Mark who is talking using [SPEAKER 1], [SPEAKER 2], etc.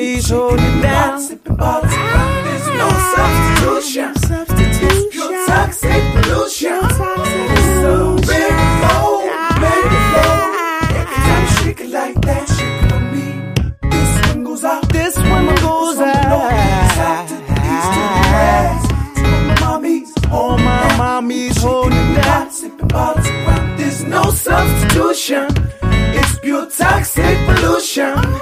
[SPEAKER 1] mommy's holding it down.
[SPEAKER 2] Sipping bottles around, there's no substitution. It's pure toxic pollution. It's so big, low, make it low. Every time you shake it like that, shake it on me. This one goes out,
[SPEAKER 1] This one goes out.
[SPEAKER 2] south to the east to the west. My mommy's
[SPEAKER 1] Oh, my mommy's holding it down.
[SPEAKER 2] sipping bottles around, there's no substitution. It's pure toxic pollution.